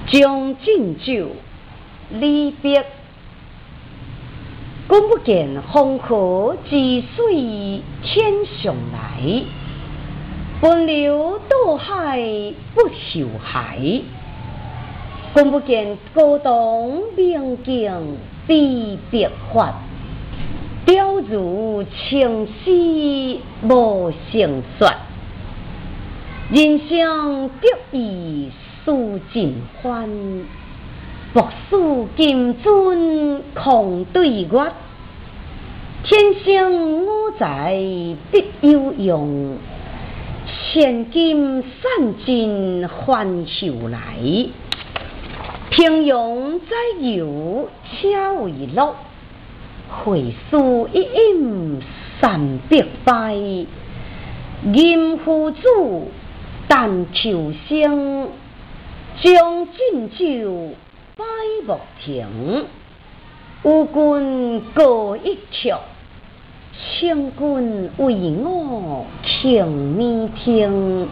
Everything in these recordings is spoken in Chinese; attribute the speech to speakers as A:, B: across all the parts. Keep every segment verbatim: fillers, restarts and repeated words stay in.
A: 将进酒，离别。君不见红河之水天上来，奔流到海不休海。君不见高堂明镜悲别发，雕如青丝无成说。人生得意须尽欢，莫使金樽空对月。天生我材必有用，千金散尽还休来。平庸再有且为乐，回书一饮三百杯。吟夫主但求生，将进酒百莫停。有君歌一曲，千君为我听咪听。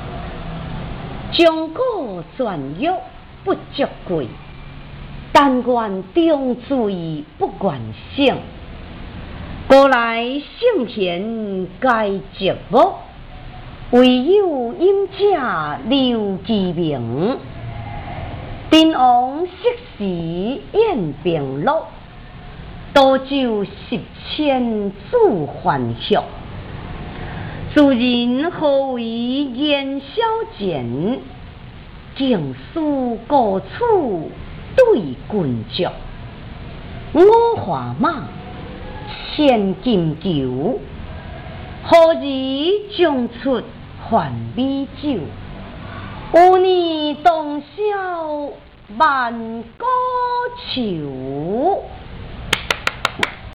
A: 将歌传乐不足贵，但愿中罪不愿醒。古来圣贤该寂寞，唯有饮者留其名。宾王昔时宴平乐，多酒十千祝还乡。主人何为言消减，敬书各处对君酌。我华马千金裘，何日将出还美酒？有你同销万歌愁。